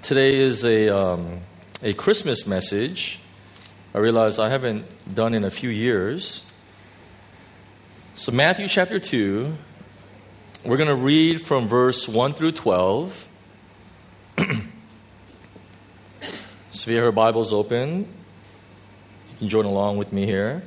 Today is a Christmas message. I realize I haven't done in a few years. So Matthew chapter 2, we're going to read from verse 1 through 12. So if you have your Bibles open, you can join along with me here.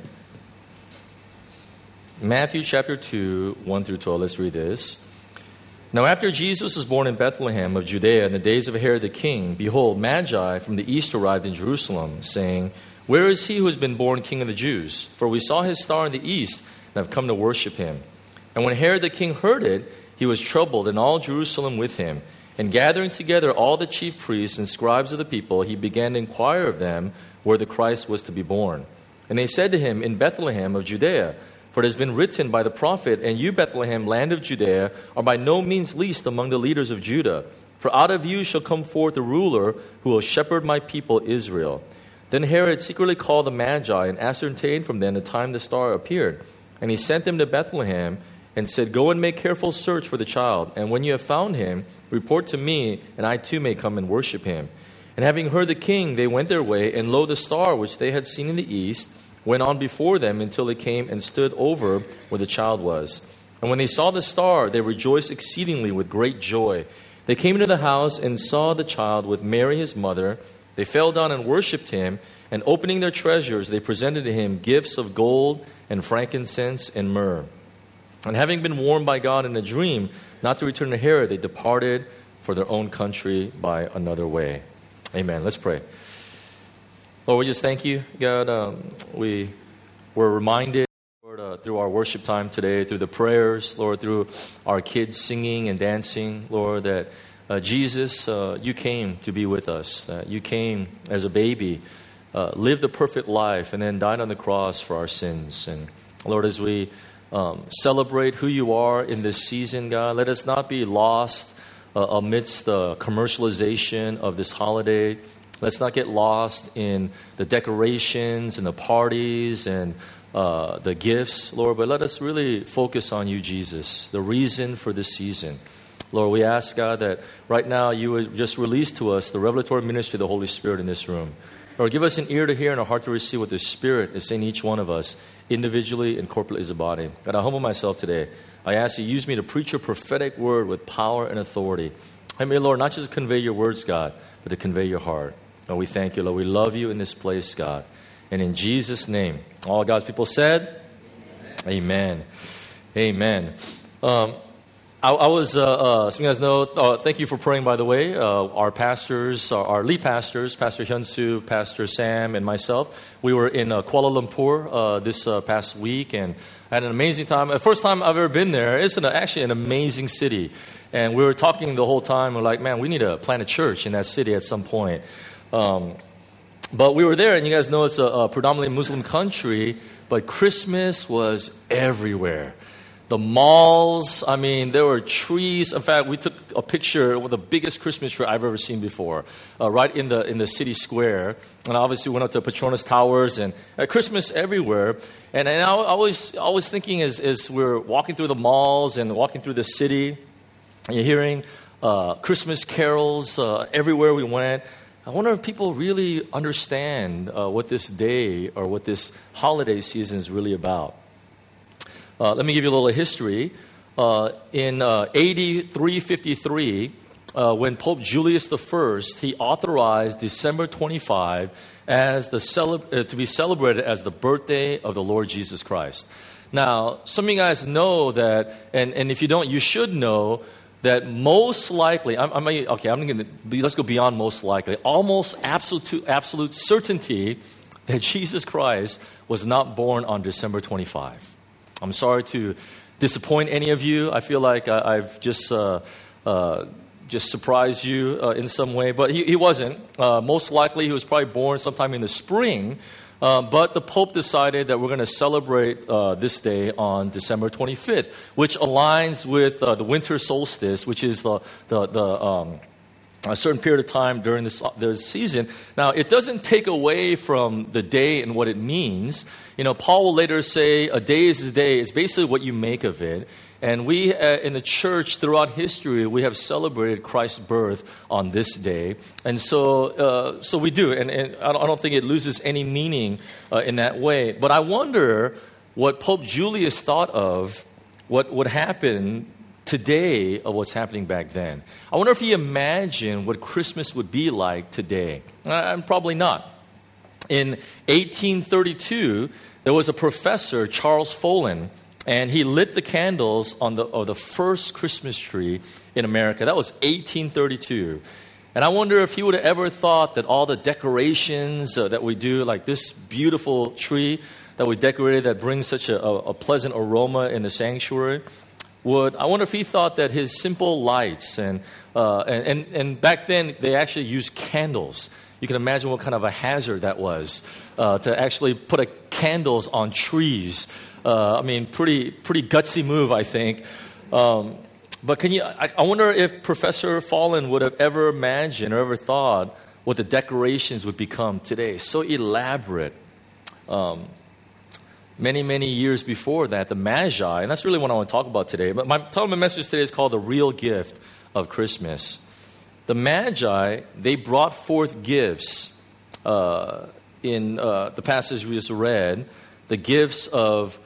Matthew chapter 2, 1 through 12. Let's read this. Now after Jesus was born in Bethlehem of Judea in the days of Herod the king, behold, Magi from the east arrived in Jerusalem, saying, Where is he who has been born King of the Jews? For we saw his star in the east and have come to worship him. And when Herod the king heard it, he was troubled, and all Jerusalem with him. And gathering together all the chief priests and scribes of the people, he began to inquire of them where the Christ was to be born. And they said to him, In Bethlehem of Judea. For it has been written by the prophet, And you, Bethlehem, land of Judea, are by no means least among the leaders of Judah. For out of you shall come forth a ruler who will shepherd my people Israel. Then Herod secretly called the Magi and ascertained from them the time the star appeared. And he sent them to Bethlehem and said, Go and make careful search for the child. And when you have found him, report to me, and I too may come and worship him. And having heard the king, they went their way, and lo, the star which they had seen in the east went on before them until it came and stood over where the child was. And when they saw the star, they rejoiced exceedingly with great joy. They came into the house and saw the child with Mary his mother. They fell down and worshipped him, and opening their treasures, they presented to him gifts of gold and frankincense and myrrh. And having been warned by God in a dream not to return to Herod, they departed for their own country by another way. Amen. Let's pray. Lord, we just thank you, God. We were reminded, Lord, through our worship time today, through the prayers, Lord, through our kids singing and dancing, Lord, that Jesus, you came to be with us. That you came as a baby, lived a perfect life, and then died on the cross for our sins. And Lord, as we celebrate who you are in this season, God, let us not be lost amidst the commercialization of this holiday. Let's not get lost in the decorations and the parties and the gifts, Lord, but let us really focus on you, Jesus, the reason for this season. Lord, we ask, God, that right now you would just release to us the revelatory ministry of the Holy Spirit in this room. Lord, give us an ear to hear and a heart to receive what the Spirit is saying to each one of us, individually and corporately as a body. God, I humble myself today. I ask you, use me to preach your prophetic word with power and authority. I may, Lord, not just convey your words, God, but to convey your heart. Lord, we thank you, Lord. We love you in this place, God. And in Jesus' name, all God's people said, Amen. Amen. I was, some of you guys know, thank you for praying, by the way. Our pastors, our lead pastors, Pastor Hyun-Soo, Pastor Sam, and myself, we were in Kuala Lumpur this past week and had an amazing time. The first time I've ever been there. It's actually an amazing city. And we were talking the whole time. We're like, man, we need to plant a church in that city at some point. But we were there, and you guys know it's a predominantly Muslim country, but Christmas was everywhere. The malls, I mean, there were trees. In fact, we took a picture with the biggest Christmas tree I've ever seen before, right in the city square. And obviously, we went up to Petronas Towers, and Christmas everywhere. And I was thinking as we're walking through the malls and walking through the city, and you're hearing Christmas carols everywhere we went. I wonder if people really understand what this day or what this holiday season is really about. Let me give you a little history. In AD 353, when Pope Julius I, he authorized December 25 as to be celebrated as the birthday of the Lord Jesus Christ. Now, some of you guys know that, and if you don't, you should know that most likely, let's go beyond most likely, almost absolute certainty that Jesus Christ was not born on December 25. I'm sorry to disappoint any of you. I feel like I've just surprised you in some way, but he wasn't. Most likely, he was probably born sometime in the spring. But the Pope decided that we're going to celebrate this day on December 25th, which aligns with the winter solstice, which is the a certain period of time during this season. Now, it doesn't take away from the day and what it means. Paul will later say, a day is a day. It's basically what you make of it. And we, in the church, throughout history, we have celebrated Christ's birth on this day. And so we do. And I don't think it loses any meaning in that way. But I wonder what Pope Julius thought of what would happen today of what's happening back then. I wonder if he imagined what Christmas would be like today. Probably not. In 1832, there was a professor, Charles Follin, and he lit the candles on the first Christmas tree in America. That was 1832. And I wonder if he would have ever thought that all the decorations that we do, like this beautiful tree that we decorated that brings such a pleasant aroma in the sanctuary, I wonder if he thought that his simple lights and back then they actually used candles. You can imagine what kind of a hazard that was to actually put candles on trees. Pretty gutsy move, I think. But I wonder if Professor Follin would have ever imagined or ever thought what the decorations would become today. So elaborate. Many, many years before that, the Magi, and that's really what I want to talk about today. But my message today is called The Real Gift of Christmas. The Magi, they brought forth gifts in the passage we just read, the gifts of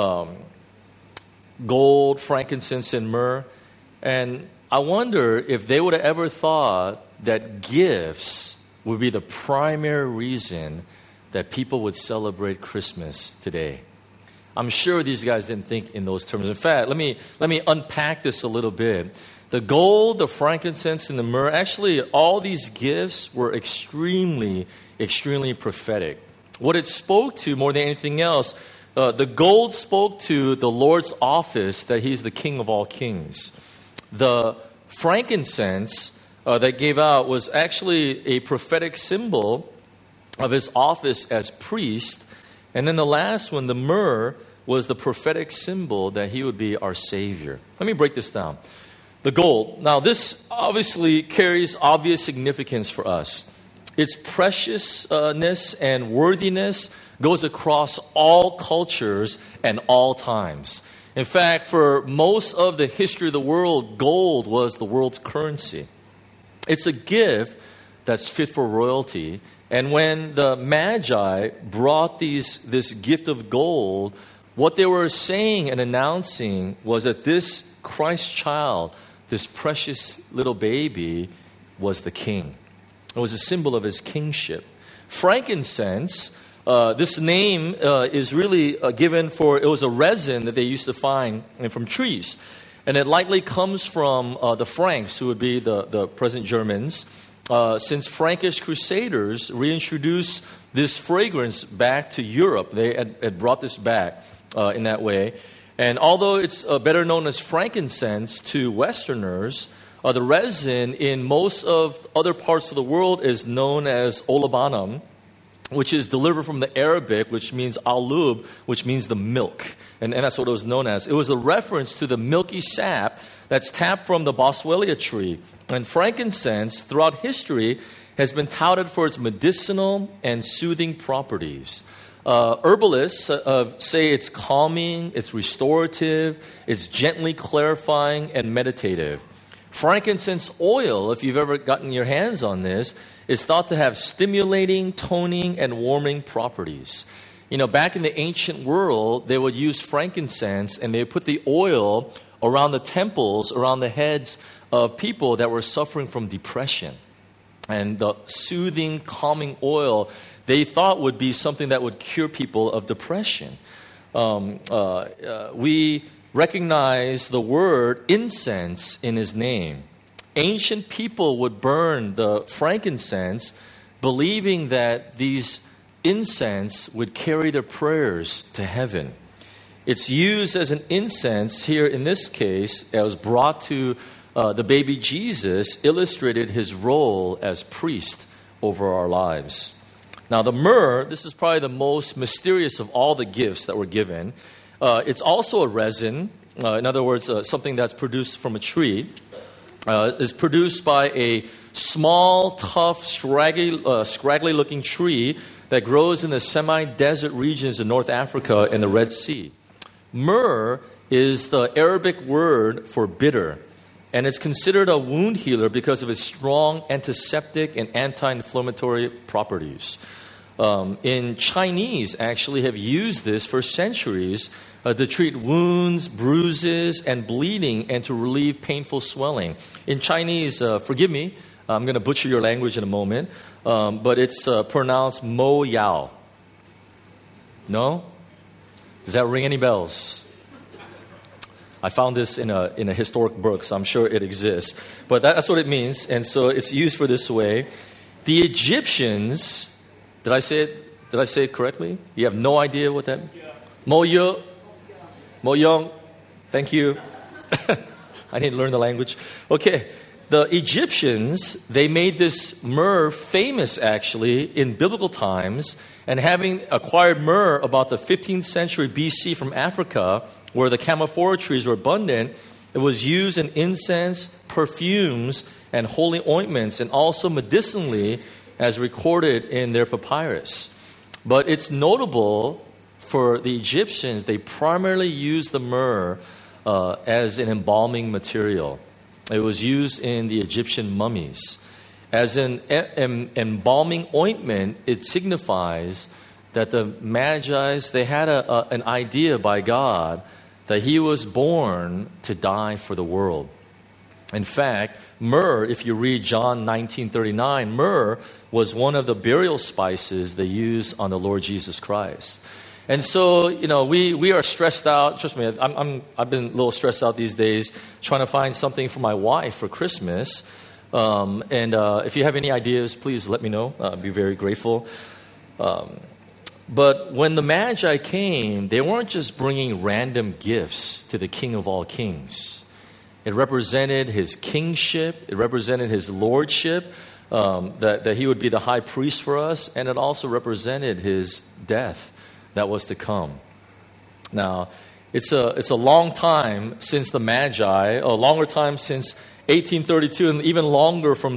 gold, frankincense, and myrrh. And I wonder if they would have ever thought that gifts would be the primary reason that people would celebrate Christmas today. I'm sure these guys didn't think in those terms. In fact, let me unpack this a little bit. The gold, the frankincense, and the myrrh, actually all these gifts were extremely, extremely prophetic. What it spoke to more than anything else, the gold spoke to the Lord's office that He's the King of all kings. The frankincense that gave out was actually a prophetic symbol of His office as priest. And then the last one, the myrrh, was the prophetic symbol that He would be our Savior. Let me break this down. The gold. Now, this obviously carries obvious significance for us. Its preciousness and worthiness goes across all cultures and all times. In fact, for most of the history of the world, gold was the world's currency. It's a gift that's fit for royalty. And when the Magi brought this gift of gold, what they were saying and announcing was that this Christ child, this precious little baby, was the king. It was a symbol of His kingship. Frankincense, this name is really given for, it was a resin that they used to find from trees. And it likely comes from the Franks, who would be the present Germans. Since Frankish crusaders reintroduced this fragrance back to Europe, they had brought this back in that way. And although it's better known as frankincense to Westerners, the resin in most of other parts of the world is known as olibanum, which is delivered from the Arabic, which means alub, which means the milk. And that's what it was known as. It was a reference to the milky sap that's tapped from the boswellia tree. And frankincense, throughout history, has been touted for its medicinal and soothing properties. Herbalists say it's calming, it's restorative, it's gently clarifying and meditative. Frankincense oil, if you've ever gotten your hands on this, is thought to have stimulating, toning, and warming properties. Back in the ancient world, they would use frankincense and they would put the oil around the temples, around the heads of people that were suffering from depression. And the soothing, calming oil, they thought would be something that would cure people of depression. We recognize the word incense in His name. Ancient people would burn the frankincense, believing that these incense would carry their prayers to heaven. It's used as an incense here in this case. It was brought to the baby Jesus, illustrated His role as priest over our lives. Now the myrrh, this is probably the most mysterious of all the gifts that were given. It's also a resin, in other words, something that's produced from a tree. is produced by a small, tough, scraggly-looking tree that grows in the semi-desert regions of North Africa and the Red Sea. Myrrh is the Arabic word for bitter, and it's considered a wound healer because of its strong antiseptic and anti-inflammatory properties. In Chinese, actually, have used this for centuries to treat wounds, bruises, and bleeding, and to relieve painful swelling. In Chinese, forgive me, I'm going to butcher your language in a moment, but it's pronounced Mo Yao. No? Does that ring any bells? I found this in a historic book, so I'm sure it exists. But that's what it means, and so it's used for this way. The Egyptians, did I say it correctly? You have no idea what that means? Yeah. Mo Young, thank you. I didn't learn the language. Okay, the Egyptians, they made this myrrh famous, actually, in biblical times, and having acquired myrrh about the 15th century BC from Africa, where the camphor trees were abundant, it was used in incense, perfumes, and holy ointments, and also medicinally, as recorded in their papyrus. But it's notable for the Egyptians, they primarily used the myrrh as an embalming material. It was used in the Egyptian mummies. As an embalming ointment, it signifies that the Magi's, they had an idea by God that he was born to die for the world. In fact, myrrh, if you read John 19:39, myrrh was one of the burial spices they used on the Lord Jesus Christ. And so, we are stressed out. Trust me, I've been a little stressed out these days trying to find something for my wife for Christmas. If you have any ideas, please let me know. I'd be very grateful. But when the Magi came, they weren't just bringing random gifts to the King of all kings. It represented his kingship. It represented his lordship, that he would be the high priest for us. And it also represented his death that was to come. Now, it's a long time since the Magi, a longer time since 1832, and even longer from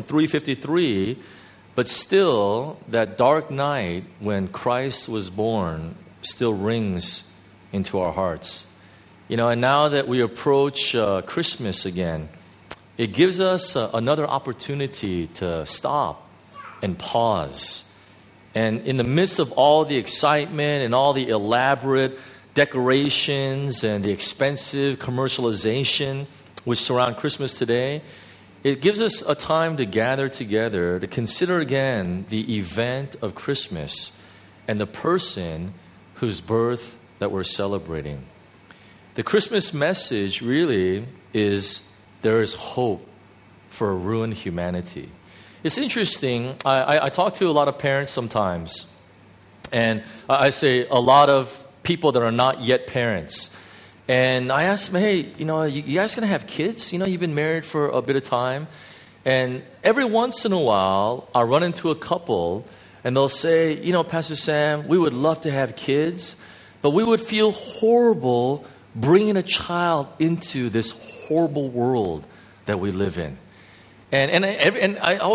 353. But still, that dark night when Christ was born still rings into our hearts. And now that we approach Christmas again, it gives us another opportunity to stop and pause. And in the midst of all the excitement and all the elaborate decorations and the expensive commercialization which surround Christmas today, it gives us a time to gather together to consider again the event of Christmas and the person whose birth that we're celebrating. The Christmas message really is there is hope for a ruined humanity. It's interesting. I talk to a lot of parents sometimes, and I say a lot of people that are not yet parents. And I ask them, hey, you guys going to have kids? You've been married for a bit of time. And every once in a while, I run into a couple, and they'll say, Pastor Sam, we would love to have kids, but we would feel horrible bringing a child into this horrible world that we live in. And I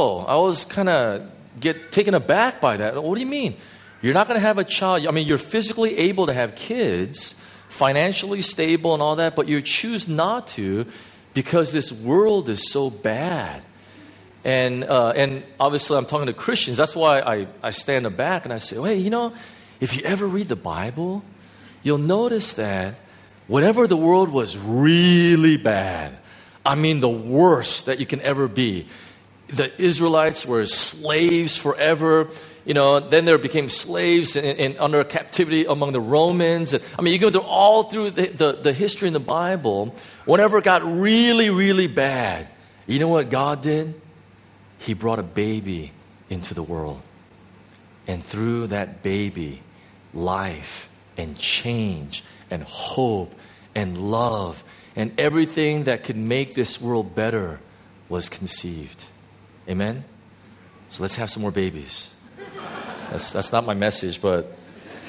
was kind of get taken aback by that. What do you mean? You're not going to have a child. I mean, you're physically able to have kids, financially stable and all that, but you choose not to because this world is so bad. And obviously I'm talking to Christians. That's why I stand aback and I say, hey, if you ever read the Bible, you'll notice that whenever the world was really bad, I mean the worst that you can ever be, the Israelites were slaves forever. Then they became slaves and under captivity among the Romans. I mean, you go all through the history in the Bible. Whenever it got really, really bad, you know what God did? He brought a baby into the world. And through that baby, life and change and hope and love and everything that could make this world better was conceived. Amen? So let's have some more babies. That's not my message, but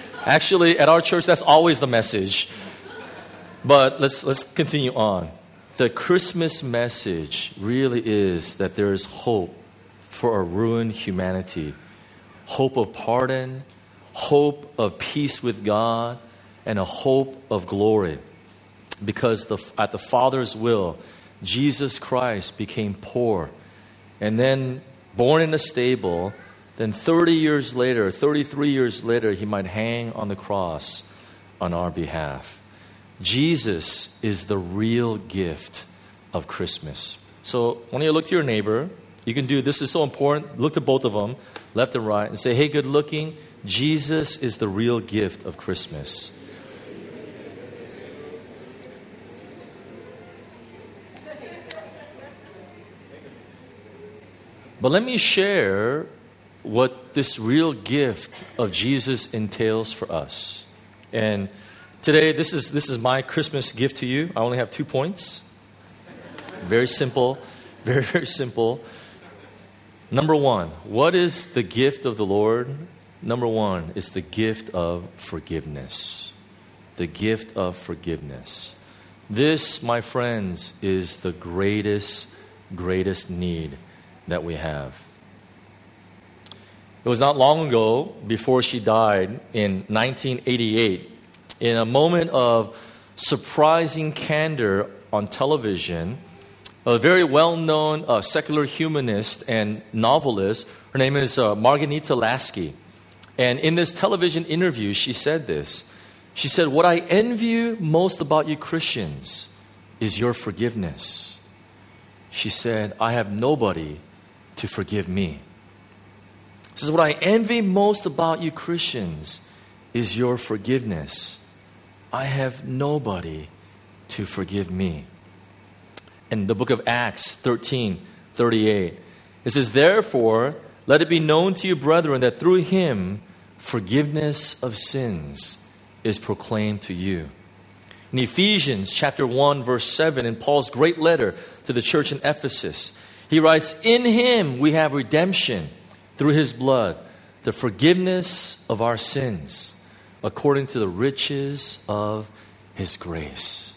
actually at our church, that's always the message. But let's continue on. the Christmas message really is that there is hope for a ruined humanity, hope of pardon, hope of peace with God, and a hope of glory. Because at the Father's will, Jesus Christ became poor and then born in a stable. Then 33 years later, he might hang on the cross on our behalf. Jesus is the real gift of Christmas. So when you look to your neighbor, you can do, this is so important, look to both of them, left and right, and say, hey, good looking, Jesus is the real gift of Christmas. But let me share what this real gift of Jesus entails for us. And today, this is my Christmas gift to you. I only have 2 points. Very simple. Very, very simple. Number one, what is the gift of the Lord? Number one is the gift of forgiveness. The gift of forgiveness. This, my friends, is the greatest need that we have. It was not long ago, before she died in 1988, in a moment of surprising candor on television, a very well-known secular humanist and novelist, her name is Marghanita Laski. And in this television interview, she said this. She said, what I envy most about you Christians is your forgiveness. She said, I have nobody to forgive me. This is what I envy most about you Christians is your forgiveness. I have nobody to forgive me. In the book of Acts 13:38, it says, therefore, let it be known to you, brethren, that through him forgiveness of sins is proclaimed to you. In Ephesians chapter 1, verse 7, in Paul's great letter to the church in Ephesus, he writes, in him we have redemption through his blood, the forgiveness of our sins, according to the riches of his grace.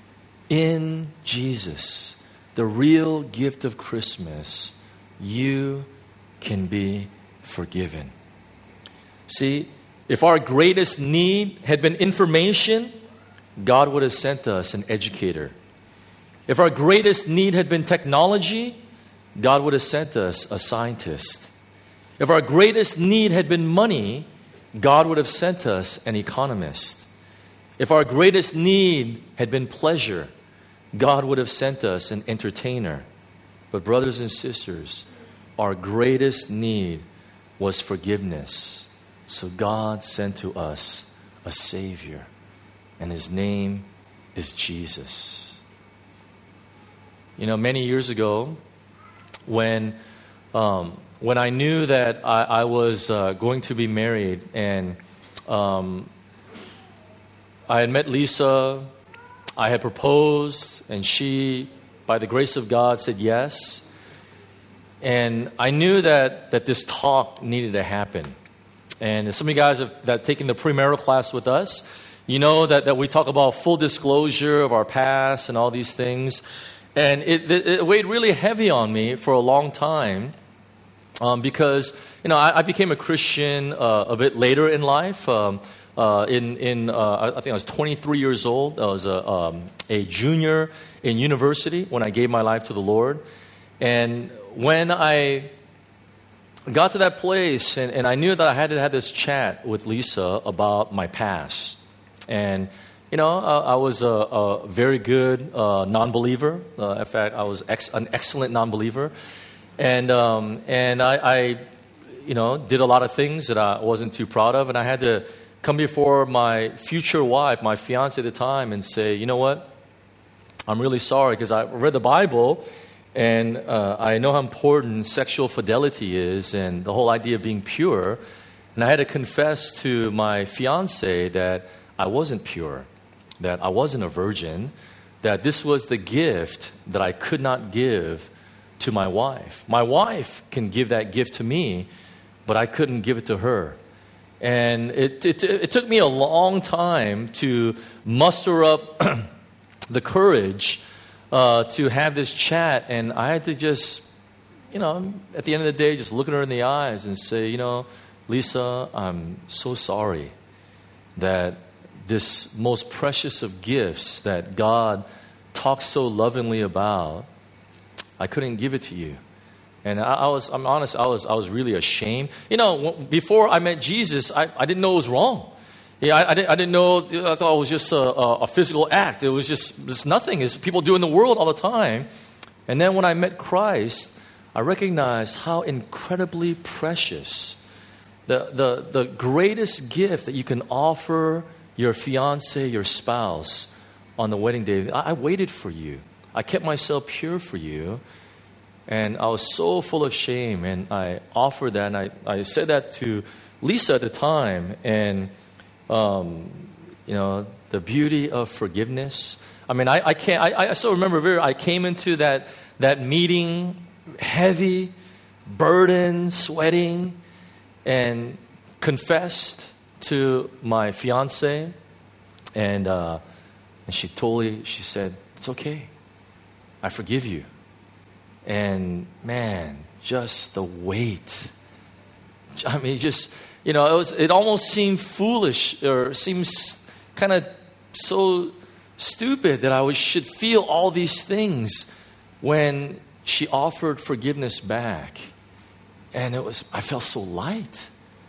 In Jesus, the real gift of Christmas, you can be forgiven. See, if our greatest need had been information, God would have sent us an educator. If our greatest need had been technology, God would have sent us a scientist. If our greatest need had been money, God would have sent us an economist. If our greatest need had been pleasure, God would have sent us an entertainer. But brothers and sisters, our greatest need was forgiveness. So God sent to us a Savior, and his name is Jesus. You know, many years ago, when I knew that I was going to be married, and I had met Lisa, I had proposed, and she, by the grace of God, said yes. And I knew that this talk needed to happen. And some of you guys that have taken the premarital class with us, you know that we talk about full disclosure of our past and all these things. And it weighed really heavy on me for a long time because, you know, I became a Christian a bit later in life. I think I was 23 years old. I was a junior in university when I gave my life to the Lord. And when I got to that place, and I knew that I had to have this chat with Lisa about my past. And, you know, I was a very good non-believer. In fact, I was an excellent non-believer. And I, you know, did a lot of things that I wasn't too proud of. And I had to come before my future wife, my fiance at the time, and say, you know what? I'm really sorry, because I read the Bible, and I know how important sexual fidelity is and the whole idea of being pure. And I had to confess to my fiance that I wasn't pure, that I wasn't a virgin, that this was the gift that I could not give to my wife. My wife can give that gift to me, but I couldn't give it to her. And it took me a long time to muster up the courage to have this chat, and I had to just, at the end of the day, just look at her in the eyes and say, Lisa, I'm so sorry that this most precious of gifts that God talks so lovingly about, I couldn't give it to you. And I'm honest, I was really ashamed. Before I met Jesus, I didn't know it was wrong. Yeah, I didn't know. I thought it was just a physical act. It was just nothing. It's people do in the world all the time. And then when I met Christ, I recognized how incredibly precious the greatest gift that you can offer your fiance, your spouse, on the wedding day. I waited for you. I kept myself pure for you. And I was so full of shame. And I offered that. And I said that to Lisa at the time. And the beauty of forgiveness. I mean, I still remember I came into that meeting heavy, burdened, sweating, and confessed to my fiance. And she said, it's okay. I forgive you. And man, just the weight. I mean, it almost seemed foolish or seems kind of so stupid that I should feel all these things when she offered forgiveness back. And I felt so light.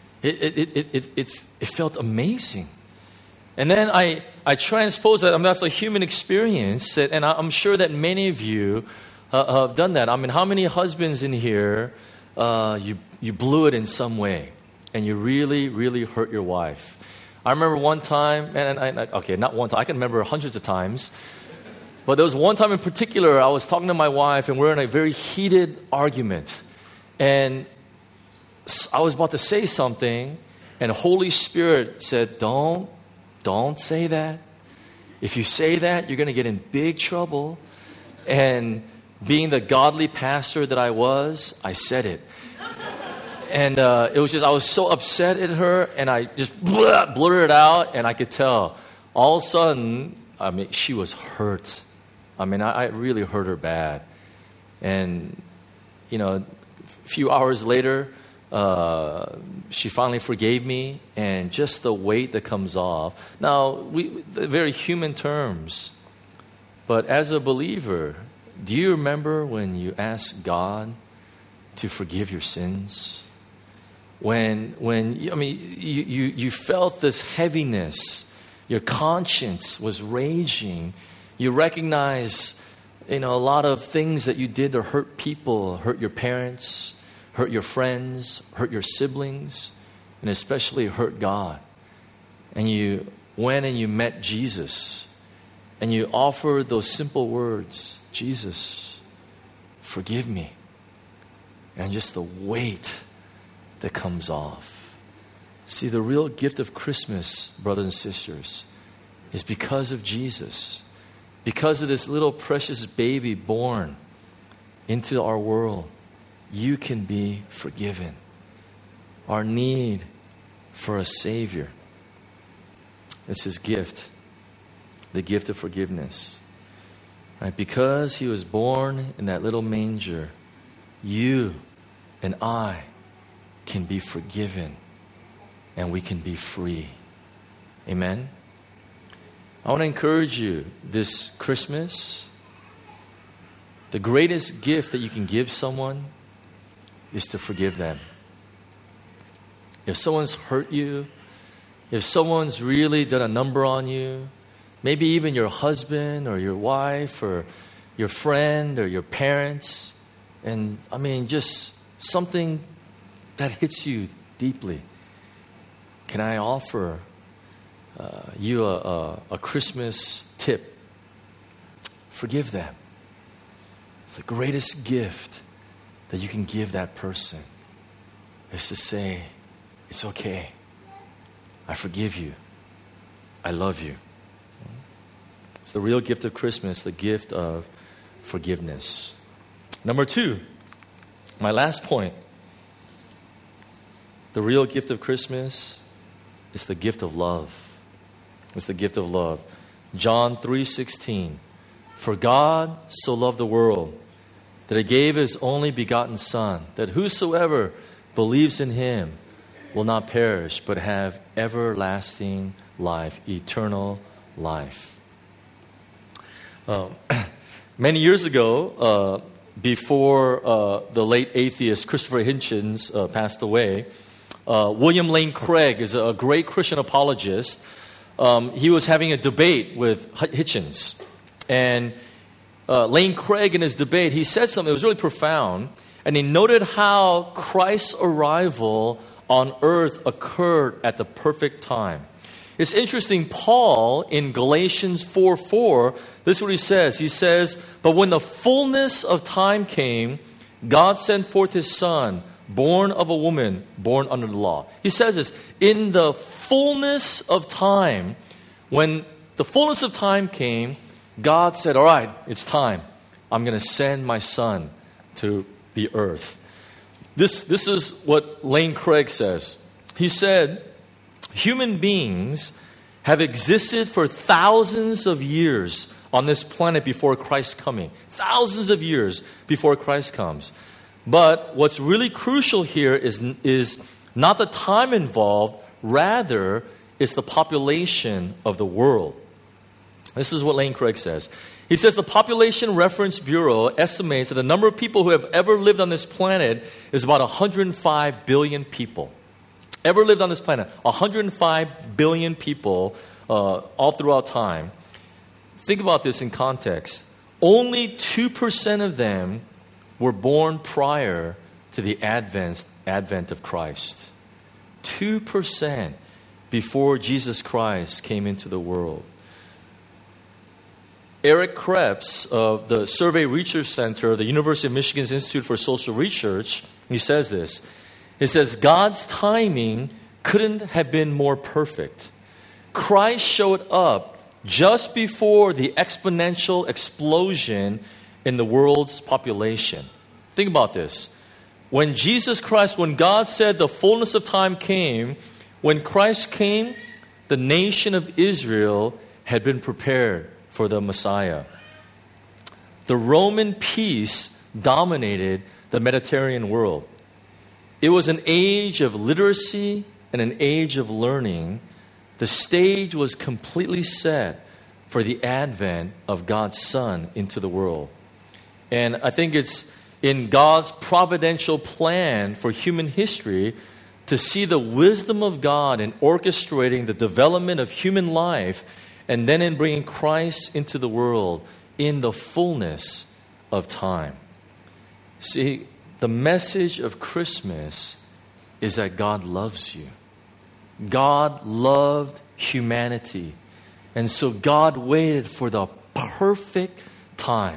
It felt amazing. And then I transposed that. I mean, that's a human experience. And I'm sure that many of you have done that. I mean, how many husbands in here, you blew it in some way? And you really, really hurt your wife. I remember one time, not one time, I can remember hundreds of times. But there was one time in particular, I was talking to my wife, and we're in a very heated argument. And I was about to say something, and the Holy Spirit said, don't say that. If you say that, you're going to get in big trouble. And being the godly pastor that I was, I said it. And it was I was so upset at her, and I just blurted it out, and I could tell. All of a sudden, she was hurt. I really hurt her bad. And, a few hours later, she finally forgave me, and just the weight that comes off. Now, very human terms, but as a believer, do you remember when you asked God to forgive your sins? When you felt this heaviness, your conscience was raging. You recognize, a lot of things that you did to hurt people, hurt your parents, hurt your friends, hurt your siblings, and especially hurt God. And you went and you met Jesus, and you offered those simple words, Jesus, forgive me. And just the weight that comes off. See, the real gift of Christmas, brothers and sisters, is because of Jesus. Because of this little precious baby born into our world, you can be forgiven. Our need for a Savior. It's His gift, the gift of forgiveness. Right? Because He was born in that little manger, you and I can be forgiven, and we can be free. Amen? I want to encourage you this Christmas, the greatest gift that you can give someone is to forgive them. If someone's hurt you, if someone's really done a number on you, maybe even your husband or your wife or your friend or your parents, and just something that hits you deeply, can I offer you a Christmas tip? Forgive them. It's the greatest gift that you can give that person, is to say, it's okay. I forgive you. I love you. It's the real gift of Christmas, the gift of forgiveness. Number 2, my last point. The real gift of Christmas is the gift of love. It's the gift of love. John 3:16. For God so loved the world that he gave his only begotten Son, that whosoever believes in him will not perish, but have everlasting life, eternal life. Many years ago, before the late atheist Christopher Hitchens passed away, William Lane Craig is a great Christian apologist. He was having a debate with Hitchens. And Lane Craig, in his debate, he said something that was really profound. And he noted how Christ's arrival on earth occurred at the perfect time. It's interesting, Paul, in Galatians 4:4, this is what he says. He says, "But when the fullness of time came, God sent forth his Son, born of a woman, born under the law." He says this, in the fullness of time, when the fullness of time came, God said, all right, it's time. I'm going to send my Son to the earth. This is what Lane Craig says. He said, human beings have existed for thousands of years on this planet before Christ's coming. Thousands of years before Christ comes. But what's really crucial here is not the time involved, rather, it's the population of the world. This is what Lane Craig says. He says the Population Reference Bureau estimates that the number of people who have ever lived on this planet is about 105 billion people. Ever lived on this planet. 105 billion people all throughout time. Think about this in context. Only 2% of them were born prior to the advent of Christ. 2% before Jesus Christ came into the world. Eric Krebs of the Survey Research Center of the University of Michigan's Institute for Social Research, he says this. He says, God's timing couldn't have been more perfect. Christ showed up just before the exponential explosion in the world's population. Think about this. When Jesus Christ, when God said the fullness of time came, when Christ came, the nation of Israel had been prepared for the Messiah. The Roman peace dominated the Mediterranean world. It was an age of literacy and an age of learning. The stage was completely set for the advent of God's Son into the world. And I think it's in God's providential plan for human history to see the wisdom of God in orchestrating the development of human life and then in bringing Christ into the world in the fullness of time. See, the message of Christmas is that God loves you. God loved humanity. And so God waited for the perfect time.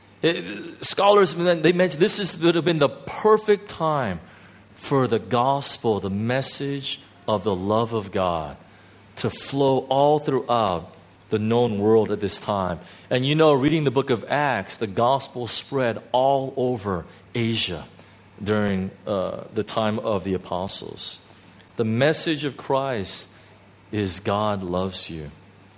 Scholars, they mentioned this would have been the perfect time for the gospel, the message of the love of God, to flow all throughout the known world at this time. And you know, reading the book of Acts, the gospel spread all over Asia during the time of the apostles. The message of Christ is God loves you.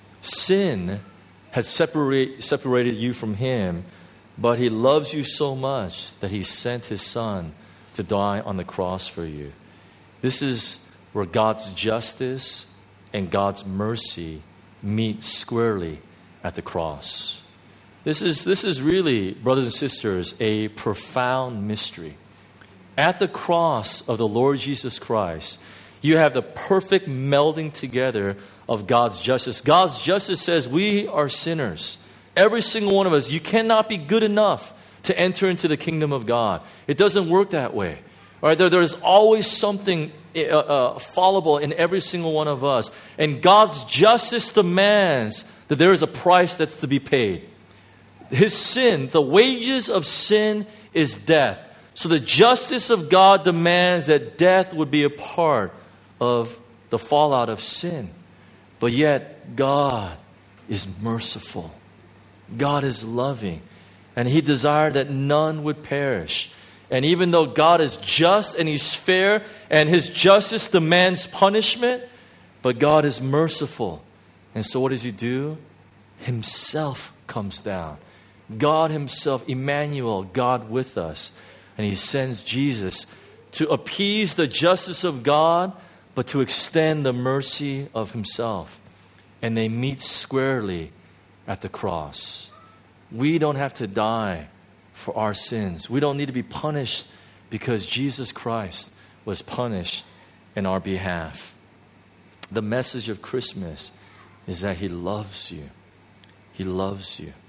Sin has separated you from Him, but He loves you so much that He sent His Son to die on the cross for you. This is where God's justice and God's mercy meet squarely at the cross. This is really, brothers and sisters, a profound mystery. At the cross of the Lord Jesus Christ, you have the perfect melding together of God's justice. God's justice says we are sinners. Every single one of us, you cannot be good enough to enter into the kingdom of God. It doesn't work that way. All right, there's always something fallible in every single one of us. And God's justice demands that there is a price that's to be paid. His sin, the wages of sin is death. So the justice of God demands that death would be a part of the fallout of sin. But yet, God is merciful. God is loving. And He desired that none would perish. And even though God is just and He's fair and His justice demands punishment, but God is merciful. And so what does He do? Himself comes down. God himself, Emmanuel, God with us. And he sends Jesus to appease the justice of God, but to extend the mercy of himself. And they meet squarely at the cross. We don't have to die for our sins. We don't need to be punished because Jesus Christ was punished in our behalf. The message of Christmas is that he loves you. He loves you.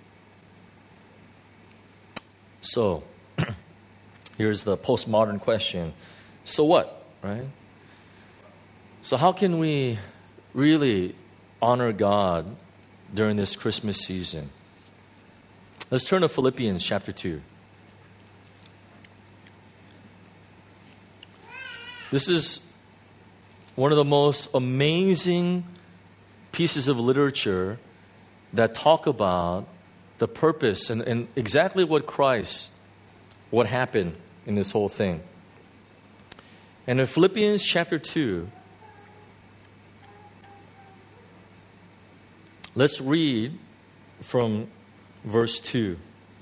So, here's the postmodern question. So what, right? So how can we really honor God during this Christmas season? Let's turn to Philippians chapter 2. This is one of the most amazing pieces of literature that talk about the purpose and exactly what happened in this whole thing. And in Philippians chapter 2, let's read from verse 2.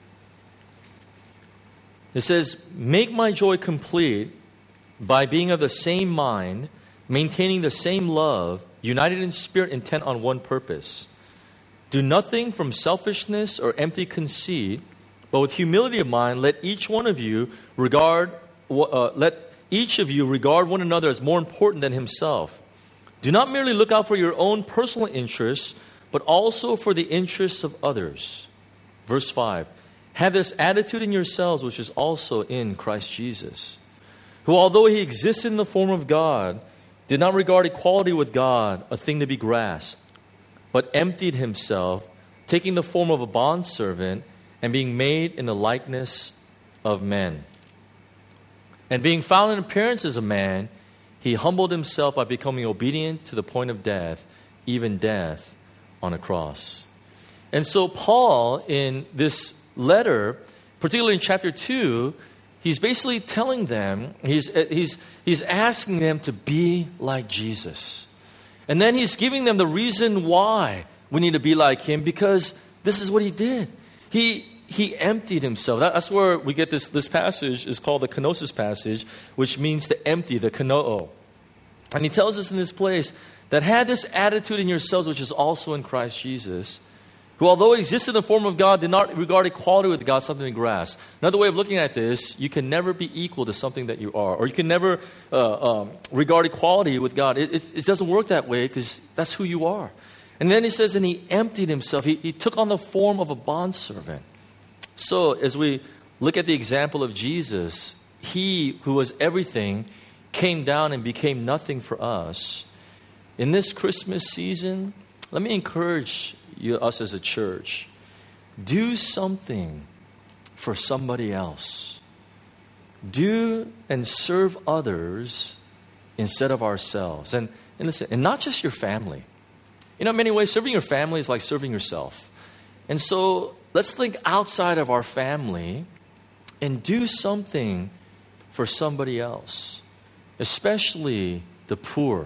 It says, "Make my joy complete by being of the same mind, maintaining the same love, united in spirit, intent on one purpose. Do nothing from selfishness or empty conceit, but with humility of mind, let each of you regard one another as more important than himself. Do not merely look out for your own personal interests, but also for the interests of others." Verse 5, "Have this attitude in yourselves, which is also in Christ Jesus, who, although he existed in the form of God, did not regard equality with God a thing to be grasped, but emptied himself, taking the form of a bondservant and being made in the likeness of men. And being found in appearance as a man, he humbled himself by becoming obedient to the point of death, even death on a cross." And so Paul, in this letter, particularly in chapter 2, he's basically telling them, he's asking them to be like Jesus. And then he's giving them the reason why we need to be like him, because this is what he did. He emptied himself. That's where we get this passage is called the kenosis passage, which means to empty, the kenoo. And he tells us in this place that had this attitude in yourselves, which is also in Christ Jesus, who, although he existed in the form of God, did not regard equality with God something to grasp. Another way of looking at this, you can never be equal to something that you are, or you can never regard equality with God. It doesn't work that way because that's who you are. And then he says, and he emptied himself. He took on the form of a bondservant. So as we look at the example of Jesus, he who was everything came down and became nothing for us. In this Christmas season, let me encourage us as a church, do something for somebody else. Do and serve others instead of ourselves. And listen, and not just your family. You know, in many ways, serving your family is like serving yourself. And so let's think outside of our family and do something for somebody else, especially the poor.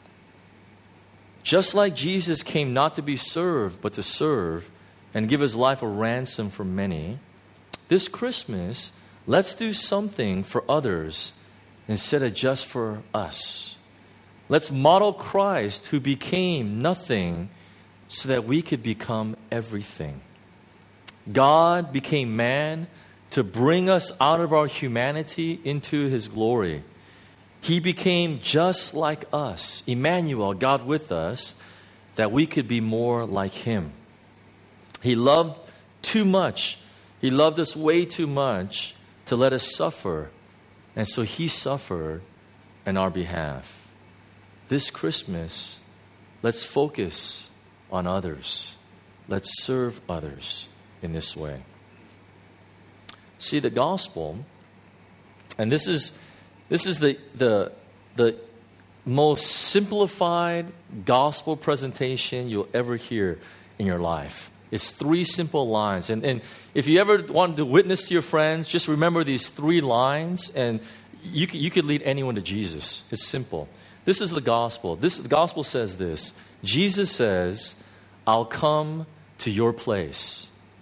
Just like Jesus came not to be served, but to serve and give his life a ransom for many, this Christmas, let's do something for others instead of just for us. Let's model Christ, who became nothing so that we could become everything. God became man to bring us out of our humanity into his glory. He became just like us, Emmanuel, God with us, that we could be more like him. He loved too much. He loved us way too much to let us suffer. And so he suffered on our behalf. This Christmas, let's focus on others. Let's serve others in this way. See, the gospel, and this is the most simplified gospel presentation you'll ever hear in your life. It's 3 simple lines. And if you ever want to witness to your friends, just remember these 3 lines, and you could lead anyone to Jesus. It's simple. This is the gospel. The gospel says this. Jesus says, I'll come to your place.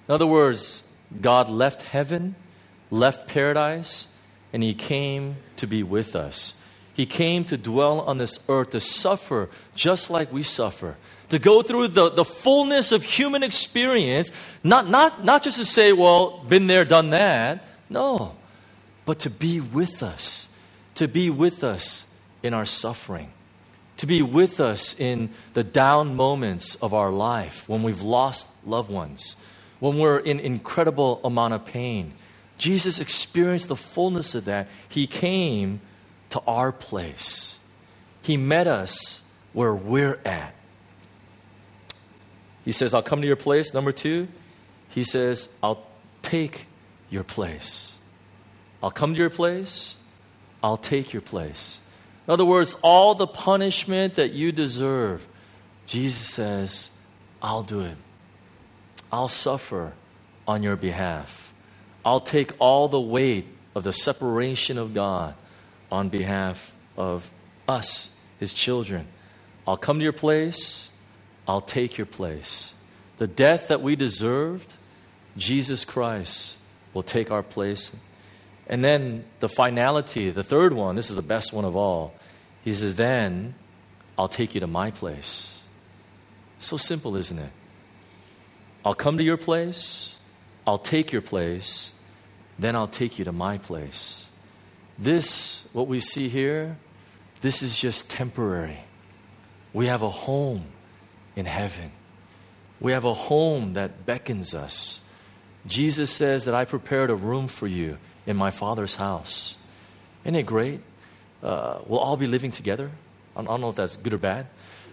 In other words, God left heaven, left paradise, and He came to be with us. He came to dwell on this earth, to suffer just like we suffer, to go through the fullness of human experience, not just to say, well, been there, done that. No, but to be with us in our suffering, to be with us in the down moments of our life when we've lost loved ones, when we're in incredible amount of pain. Jesus experienced the fullness of that. He came to our place. He met us where we're at. He says, I'll come to your place. Number 2, He says, I'll take your place. I'll come to your place. I'll take your place. In other words, all the punishment that you deserve, Jesus says, I'll do it. I'll suffer on your behalf. I'll take all the weight of the separation of God on behalf of us, His children. I'll come to your place. I'll take your place. The death that we deserved, Jesus Christ will take our place. And then the finality, the third one, this is the best one of all. He says, then I'll take you to my place. So simple, isn't it? I'll come to your place. I'll take your place. Then I'll take you to my place. This, what we see here, this is just temporary. We have a home in heaven. We have a home that beckons us. Jesus says that I prepared a room for you in my Father's house. Isn't it great? We'll all be living together. I don't know if that's good or bad.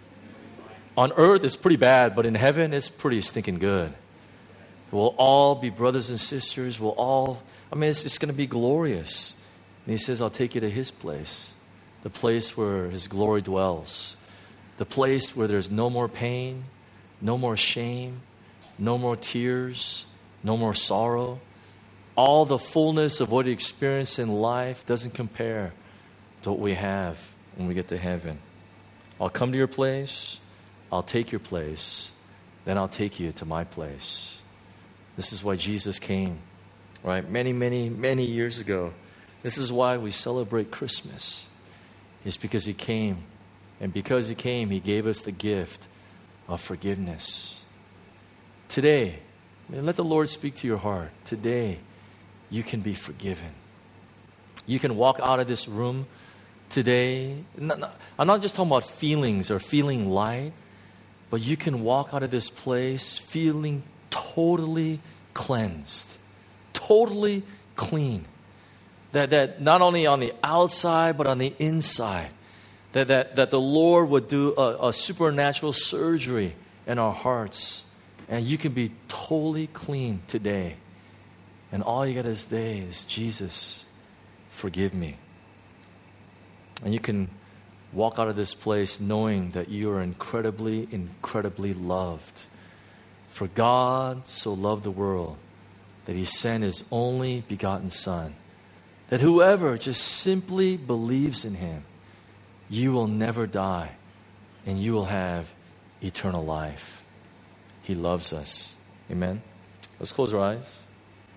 On earth, it's pretty bad, but in heaven, it's pretty stinking good. We'll all be brothers and sisters. It's going to be glorious. And He says, I'll take you to His place, the place where His glory dwells, the place where there's no more pain, no more shame, no more tears, no more sorrow. All the fullness of what you experience in life doesn't compare to what we have when we get to heaven. I'll come to your place. I'll take your place. Then I'll take you to my place. This is why Jesus came, right? Many, many, many years ago. This is why we celebrate Christmas. It's because He came. And because He came, He gave us the gift of forgiveness. Today, let the Lord speak to your heart. Today, you can be forgiven. You can walk out of this room today. I'm not just talking about feelings or feeling light, but you can walk out of this place feeling totally cleansed, totally clean. That not only on the outside, but on the inside. That the Lord would do a supernatural surgery in our hearts. And you can be totally clean today. And all you got to say is, Jesus, forgive me. And you can walk out of this place knowing that you are incredibly, incredibly loved. For God so loved the world that He sent His only begotten Son, that whoever just simply believes in Him, you will never die and you will have eternal life. He loves us. Amen. Let's close our eyes.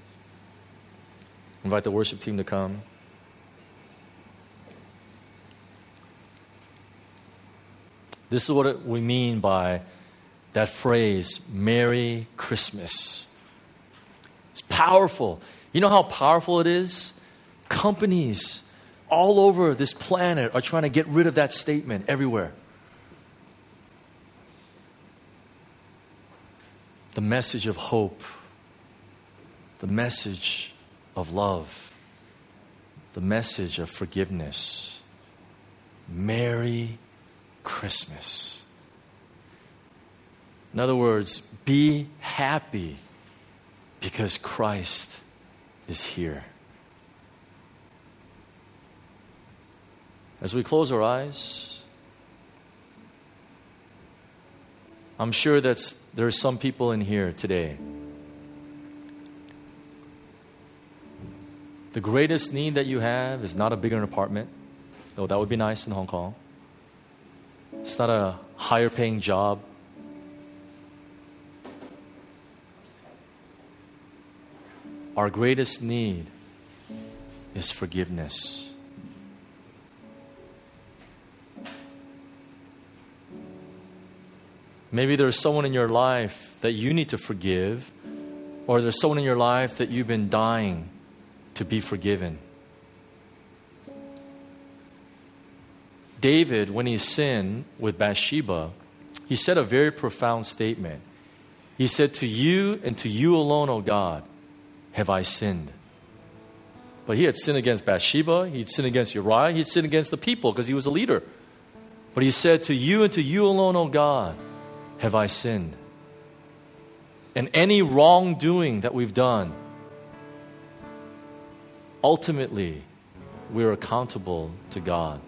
Invite the worship team to come. This is what we mean by that phrase, Merry Christmas. It's powerful. You know how powerful it is? Companies all over this planet are trying to get rid of that statement everywhere. The message of hope, the message of love, the message of forgiveness. Merry Christmas. In other words, be happy because Christ is here. As we close our eyes, I'm sure that there are some people in here today. The greatest need that you have is not a bigger apartment, though that would be nice in Hong Kong. It's not a higher paying job. our greatest need is forgiveness. Maybe there's someone in your life that you need to forgive, or there's someone in your life that you've been dying to be forgiven. David, when he sinned with Bathsheba, he said a very profound statement. He said, "To you and to you alone, O God, have I sinned." But he had sinned against Bathsheba, he'd sinned against Uriah, he'd sinned against the people because he was a leader. But he said, "To you and to you alone, O God, have I sinned." And any wrongdoing that we've done, ultimately, we're accountable to God.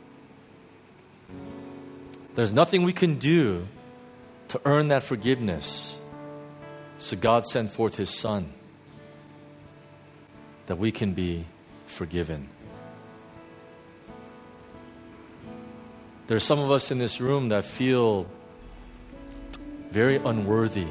There's nothing we can do to earn that forgiveness. So God sent forth His Son that we can be forgiven. There's some of us in this room that feel very unworthy.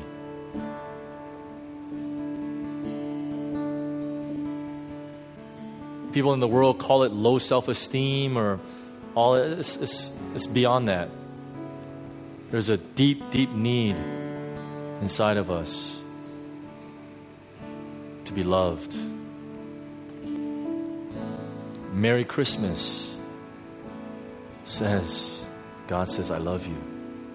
People in the world call it low self-esteem or all. It's beyond that. There's a deep, deep need inside of us to be loved. Merry Christmas says, God says, I love you.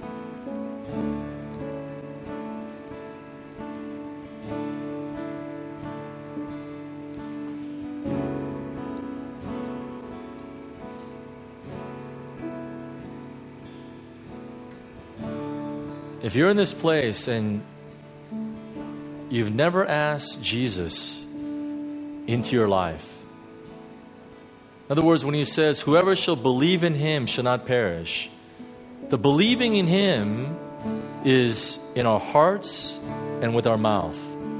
If you're in this place and you've never asked Jesus into your life, in other words, when He says, whoever shall believe in Him shall not perish, the believing in Him is in our hearts and with our mouth.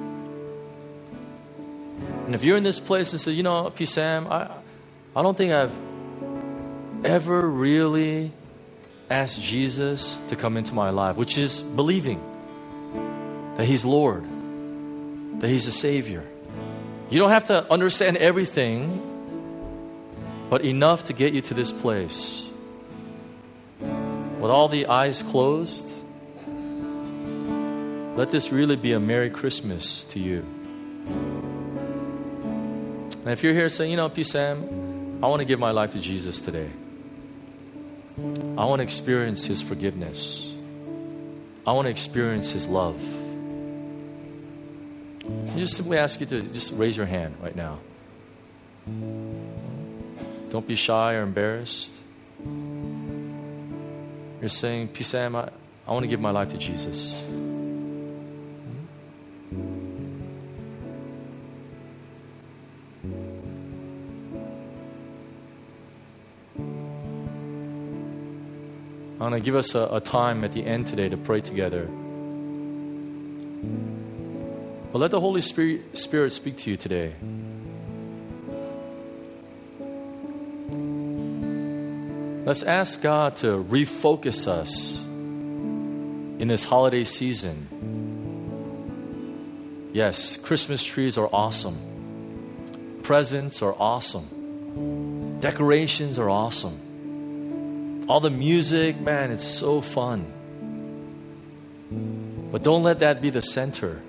And if you're in this place and say, you know, P. Sam, I don't think I've ever really asked Jesus to come into my life, which is believing that He's Lord, that He's a Savior. You don't have to understand everything, but enough to get you to this place. With all the eyes closed, let this really be a Merry Christmas to you. And if you're here saying, you know, P. Sam, I want to give my life to Jesus today. I want to experience His forgiveness. I want to experience His love. I just simply ask you to just raise your hand right now. Don't be shy or embarrassed. You're saying, P. Sam, I want to give my life to Jesus. I'm going to give us a time at the end today to pray together. But let the Holy Spirit speak to you today. Let's ask God to refocus us in this holiday season. Yes, Christmas trees are awesome. Presents are awesome. Decorations are awesome. All the music, man, it's so fun. But don't let that be the center.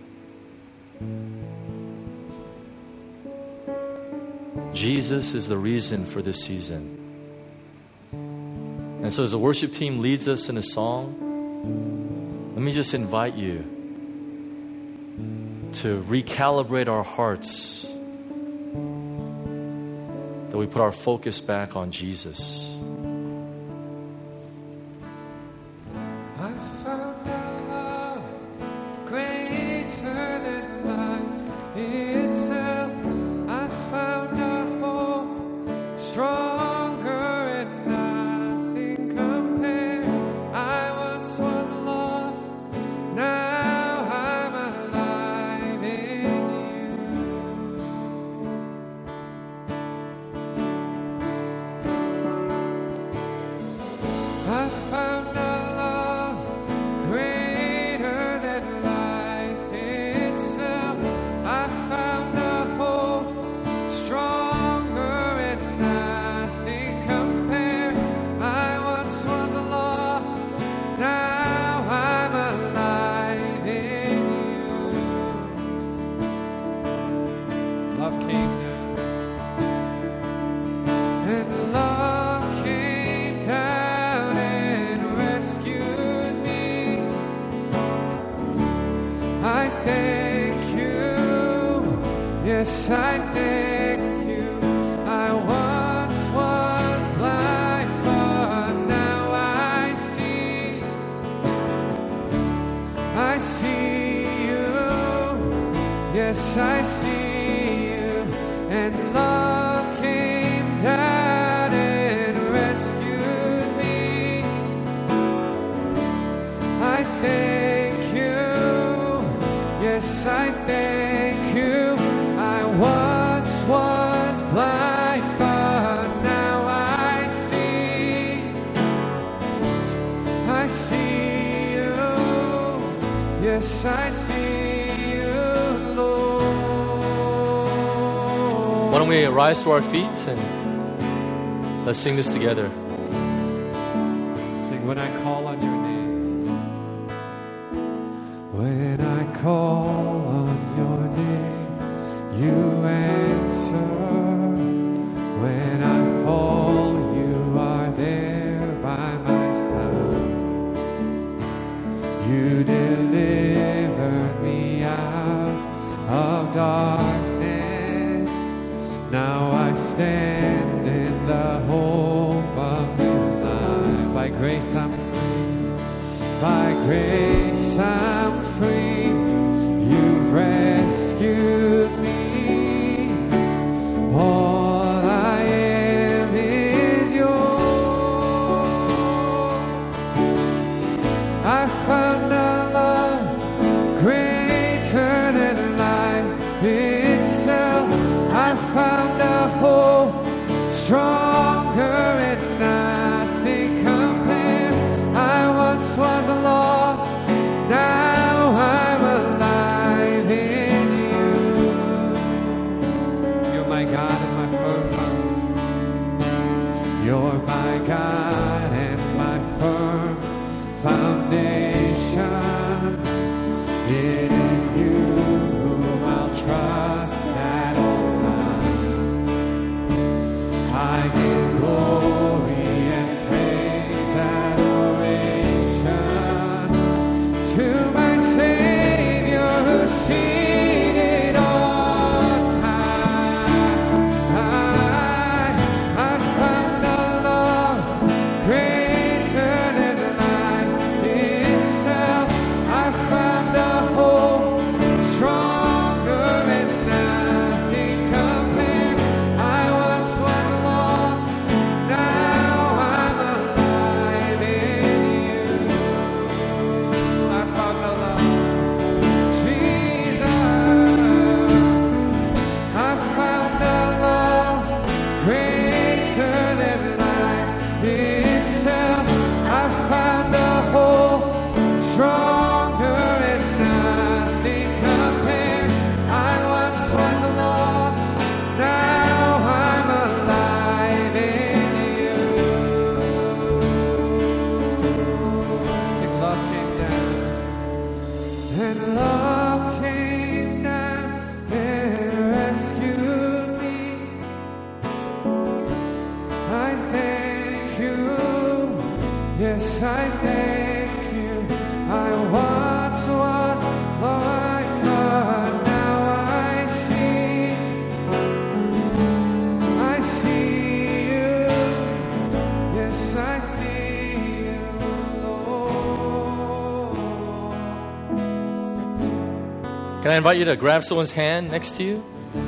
Jesus is the reason for this season. And so as the worship team leads us in a song, let me just invite you to recalibrate our hearts, that we put our focus back on Jesus. love came down. And love came down and rescued me. I thank you. Yes, I thank you. I once was blind, but now I see. I see you. Yes, I see you. And love came down and rescued me. I thank you. Yes, I thank you. I once was blind, but now I see. I see you. Yes, I see you, Lord. Why don't we rise to our feet and let's sing this together. Sing when I call on your name. When I call on your name, you answer. When I fall, you are there by my side. You deliver me out of darkness. Now I stand in the hope of your life. By grace I'm free. By grace I'm free. You've rescued me. All I am is yours. I found a love greater than life itself. I found a hope stronger and nothing compares. I once was lost, now I'm alive in you. You're my God and my firm foundation. You're my God and my firm foundation. It is you whom I'll trust at all times. I give glory and praise, adoration to my Savior who's seated on high. I found a love greater than life itself. I found a hope stronger and nothing compares. I once was lost, now I'm alive in you. I found a love, Jesus. I found a love greater than life itself. I found a hope stronger and nothing compares. I once was lost, now I'm alive in you. Sing, love came down, and love came down and rescued me. I thank you. Yes, I thank you. I once was blind, but now I see. I see you. Yes, I see you, Lord. Can I invite you to grab someone's hand next to you?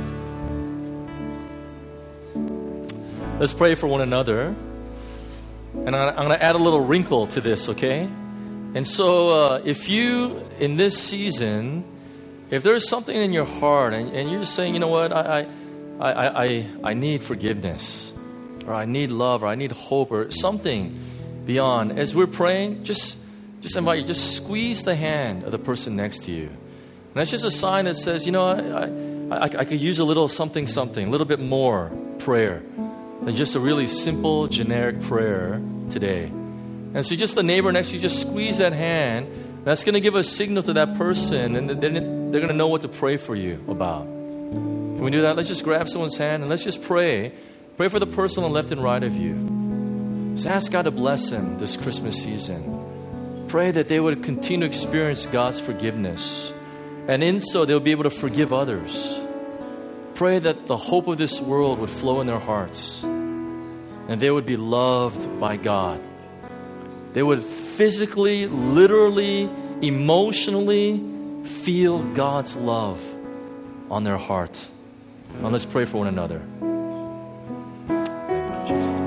Let's pray for one another. And I'm going to add a little wrinkle to this, okay? And so if you, in this season, if there's something in your heart and you're just saying, you know what, I need forgiveness, or I need love, or I need hope, or something beyond, as we're praying, just invite you, just squeeze the hand of the person next to you. And that's just a sign that says, you know, I could use a little something, a little bit more prayer than just a really simple, generic prayer today. And so just the neighbor next to you, just squeeze that hand. That's going to give a signal to that person, and they're going to know what to pray for you about. Can we do that? Let's just grab someone's hand and let's just pray. Pray for the person on the left and right of you. Just ask God to bless them this Christmas season. Pray that they would continue to experience God's forgiveness. And in so, they'll be able to forgive others. Pray that the hope of this world would flow in their hearts. And they would be loved by God. They would physically, literally, emotionally feel God's love on their heart. Now let's pray for one another. Thank you, Jesus.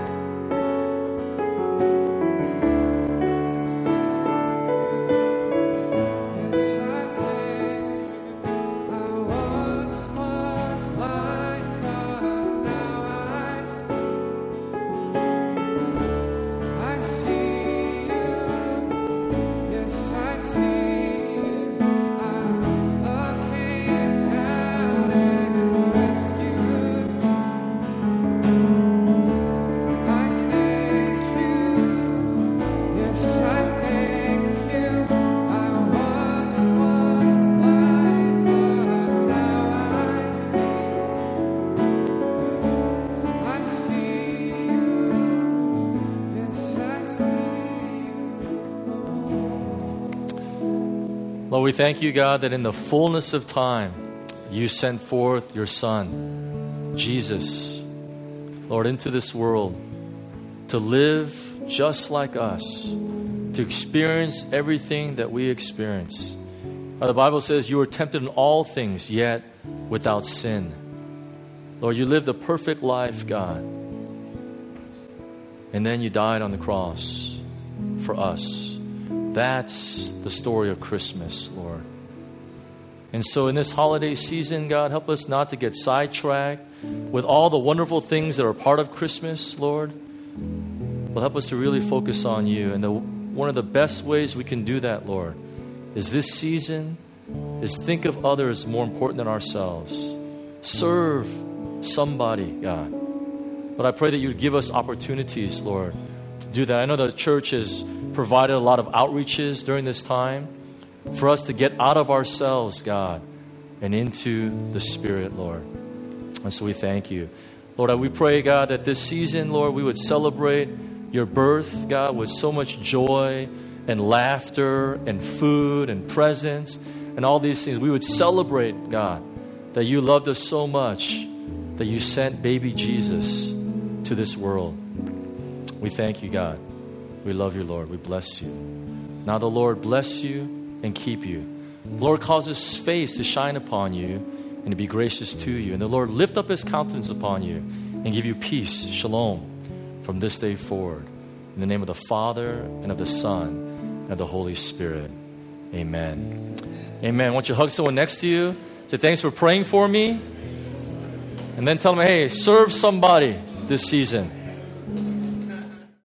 Lord, we thank you, God, that in the fullness of time, you sent forth your Son, Jesus, Lord, into this world to live just like us, to experience everything that we experience. The Bible says you were tempted in all things, yet without sin. Lord, you lived a perfect life, God. And then you died on the cross for us. That's the story of Christmas, Lord. And so in this holiday season, God, help us not to get sidetracked with all the wonderful things that are part of Christmas, Lord. But help us to really focus on you. And one of the best ways we can do that, Lord, is this season is think of others more important than ourselves. Serve somebody, God. But I pray that you would give us opportunities, Lord, to do that. I know the church has provided a lot of outreaches during this time for us to get out of ourselves, God, and into the Spirit, Lord. And so we thank you. Lord, we pray, God, that this season, Lord, we would celebrate your birth, God, with so much joy and laughter and food and presents and all these things. We would celebrate, God, that you loved us so much that you sent baby Jesus to this world. We thank you, God. We love you, Lord. We bless you. Now the Lord bless you and keep you. The Lord cause his face to shine upon you and to be gracious to you. And the Lord lift up his countenance upon you and give you peace, shalom, from this day forward. In the name of the Father and of the Son and of the Holy Spirit. Amen. Amen. I want you to hug someone next to you. Say, thanks for praying for me. And then tell them, hey, serve somebody this season.